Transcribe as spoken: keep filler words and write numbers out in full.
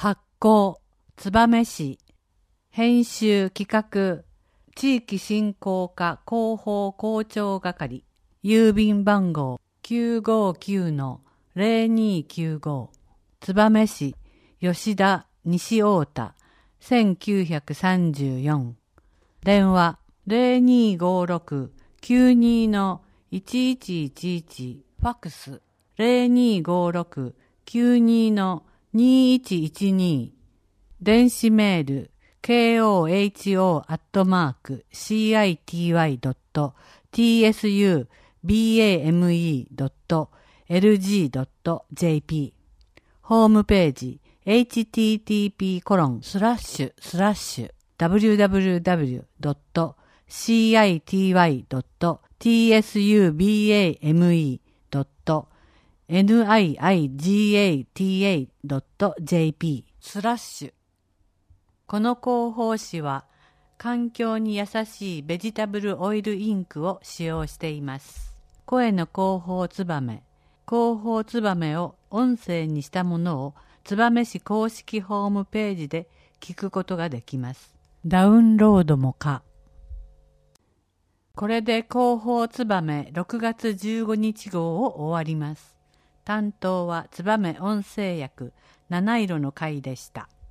発行燕市編集企画地域振興課広報広聴係郵便番号 きゅうごきゅうのゼロにきゅうご 燕市吉田西太田せんきゅうひゃくさんじゅうよん電話 ゼロにごろくきゅうにのいちいちいちいちファックス ゼロにごろくきゅうにのにいちいちに電子メール ケーオーエイチオー アットマーク シーアイティーワイ ドット ティーエスユービーエーエムイー ドット エルジー ドット ジェーピー ホームページ エイチティーティーピー コロンスラッシュスラッシュ ダブリューダブリューダブリュー ドット シーアイティーワイ ドット ティーエスユービーエーエムイー ドット ニッガタ ドット ジェーピー スラッシュこの広報誌は環境に優しいベジタブルオイルインクを使用しています。声の広報ツバメ、広報ツバメを音声にしたものを燕市公式ホームページで聞くことができます。ダウンロードも可。これで広報ツバメろくがつじゅうごにち号を終わります。担当は燕音声役七色の会でした。